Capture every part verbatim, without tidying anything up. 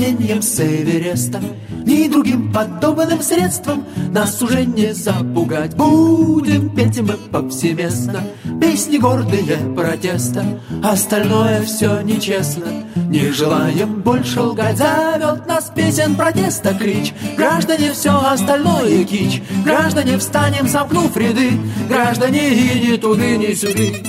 падением с Эвереста, ни другим подобным средством нас уже не запугать. Будем петь мы повсеместно песни гордые протеста, остальное все нечестно, не желаем больше лгать. Зовет нас песен протеста клич: граждане, все остальное кич. Граждане, встанем, сомкнув ряды. Граждане, и ни туды, ни сюды.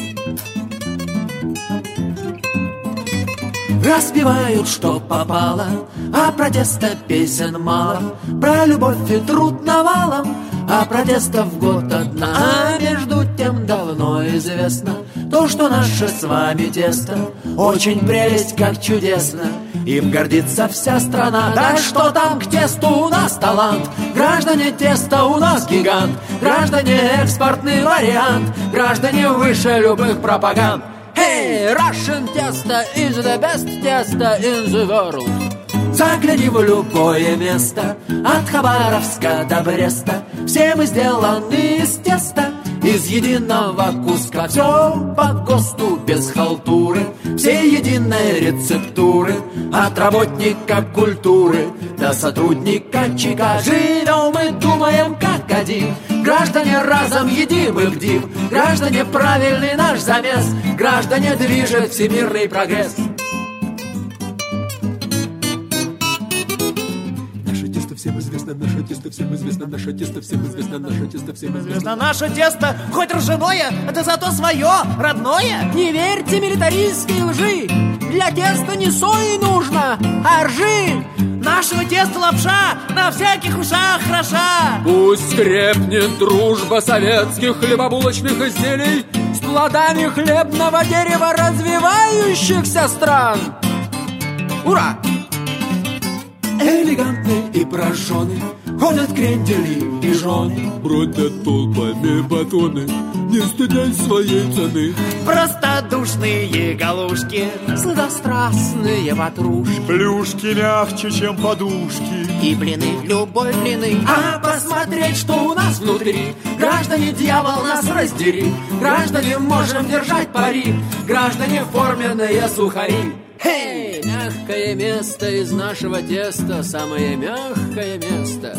Распевают, что попало, а протеста песен мало. Про любовь и труд навалом, а протестов в год одна. А между тем давно известно то, что наше с вами тесто очень прелесть, как чудесно. Им гордится вся страна. Да что там, к тесту у нас талант. Граждане, тесто у нас гигант. Граждане, экспортный вариант. Граждане, выше любых пропаганд. Hey, Russian теста is the best теста in the world. Загляни в любое место, от Хабаровска до Бреста. Все мы сделаны из теста, из единого куска. Все по ГОСТу без халтуры, все единые рецептуры. От работника культуры до сотрудника ЧК. Живем и думаем как один. Граждане, разом едим и бдим. Граждане, правильный наш замес. Граждане, движет всемирный прогресс. Наше тесто всем известно, наше тесто всем известно, наше тесто всем известно, наше тесто всем известно. Наше тесто, хоть ржаное, это зато свое, родное. Не верьте милитаристской лжи. Для теста не сои нужно, а ржи. Нашего теста лапша на всяких ушах хороша. Пусть крепнет дружба советских хлебобулочных изделий с плодами хлебного дерева развивающихся стран. Ура! Элегантные и прожженные ходят крендели и жены. Бродят толпами батоны, не стыдясь своей цены. Простодушные галушки, сладострастные ватрушки, плюшки мягче, чем подушки, и блины любой длины. А посмотреть, что у нас внутри. Граждане, дьявол нас раздери. Граждане, можем держать пари. Граждане, форменные сухари. Эй, мягкое место из нашего теста, самое мягкое место.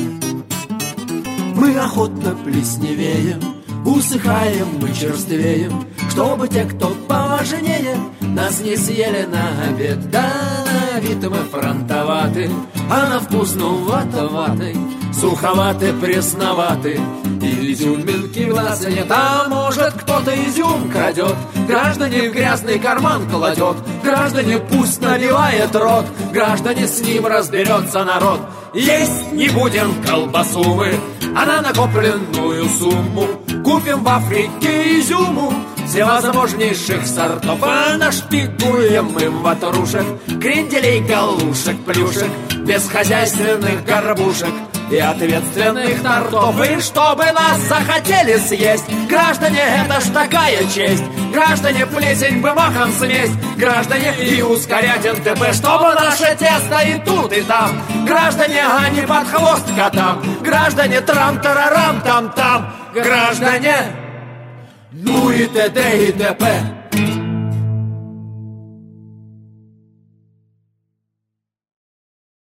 Мы охотно плесневеем, усыхаем, мы черствеем, чтобы те, кто поважнее, нас не съели на обед. Да, на вид мы фронтоваты, а на вкус нувато-ваты, суховаты, пресноваты. И изюминки в нас нет, а может кто-то изюм крадет. Граждане, в грязный карман кладет. Граждане, пусть набивает рот. Граждане, с ним разберется народ. Есть не будем колбасу мы, а на накопленную сумму купим в Африке изюму всевозможнейших сортов, а нашпигуем им ватрушек, кренделей, галушек, плюшек, бесхозяйственных горбушек и ответственных тортов. И чтобы нас захотели съесть, граждане, это ж такая честь. Граждане, плесень бы махом сместь. Граждане, и ускорять эн тэ пэ, чтобы наше тесто и тут, и там. Граждане, а не под хвост котам. Граждане, трам-тарарам-там-там. Граждане, ну и т.д. и т.п.